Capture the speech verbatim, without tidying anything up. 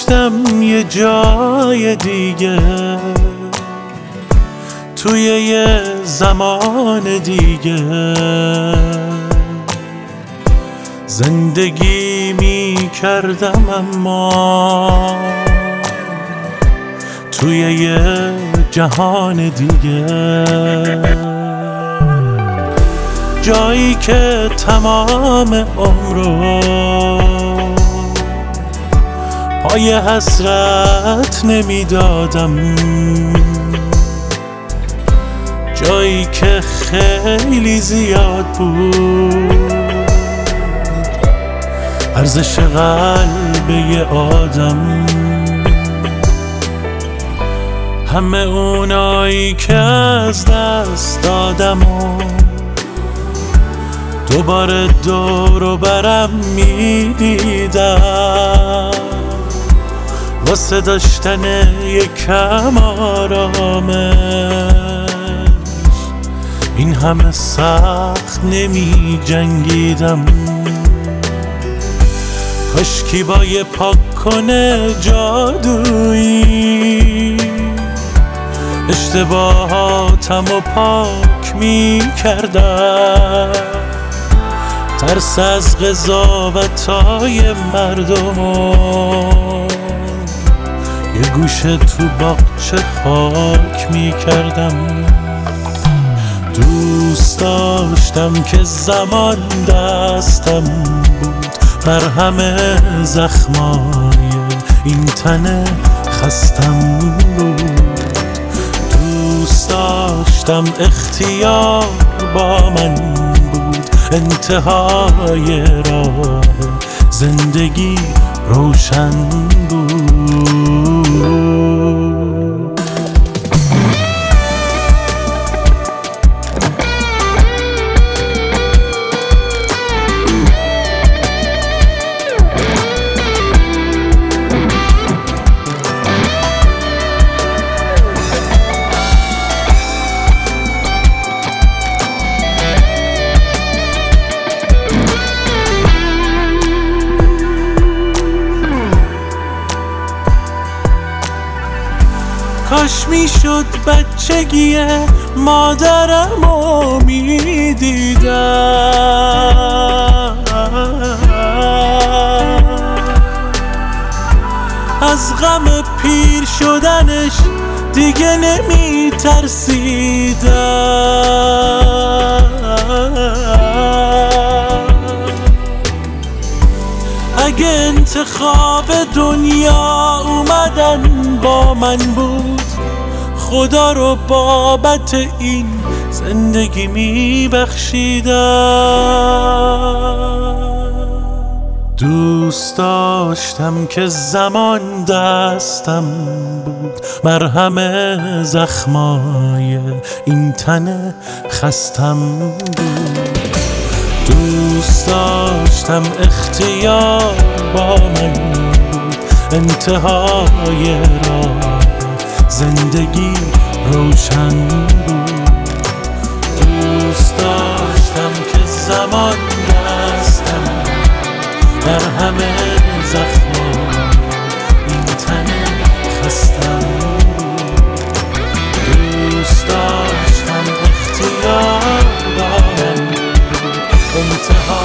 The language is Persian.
رفتم یه جای دیگه، توی یه زمان دیگه زندگی می کردم، اما توی یه جهان دیگه، جایی که تمام عمرو پای حسرت نمیدادم، جایی که خیلی زیاد بود ارزش قلب یه آدم. همه اونایی که از دست دادم و دوباره دور و برم میدیدم، واسه داشتن یکم آرامش این همه سخت نمی جنگیدم. کاشکی با یه پاک کنه جادویی اشتباهاتم و پاک می کردم، ترس از قضاوتای مردم و یه گوشه تو باغچه خاک می کردم. دوست داشتم که زمان دستم بود بر همه زخمای این تن خستم بود. دوست داشتم اختیار با من بود، انتهای راه زندگی روشن بود. کاش میشد بچگی مادرمو میدیدم، از غم پیر شدنش دیگه نمیترسیدم. اگه انتخاب دنیا اومدن با من بود، خدا رو بابت این زندگی میبخشیدم. دوست داشتم که زمان دستم بود مرهم زخمای این تن خستم بود. دوست داشتم اختیار با من بود، انتهای راه زندگی روشن بود. دوست داشتم که زمان دستم در همه زخمای این تن خستم بود. دوست داشتم اختیار با من بود، انتهای